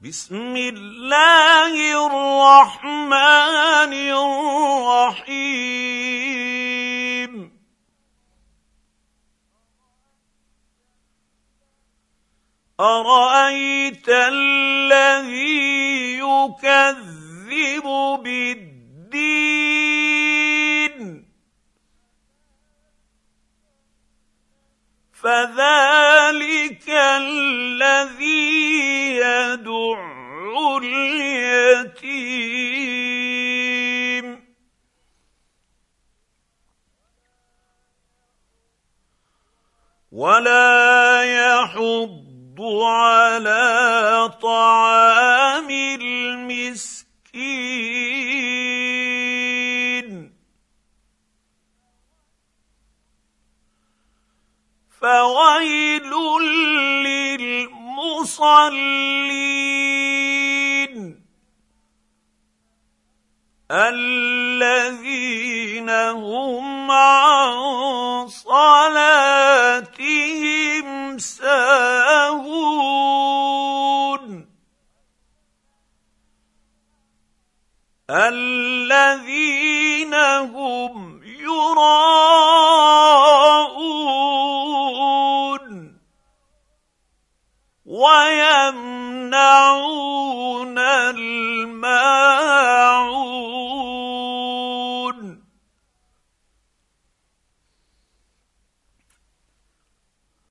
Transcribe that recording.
بسم الله الرحمن الرحيم أرأيت الذي يكذب بالدين فذلك الذي يدع اليتيم ولا يحض على طعام المسكين فويل للمصلين الذين هم عن صلاتهم ساهون الذين هم يراءون ويمنعون الماء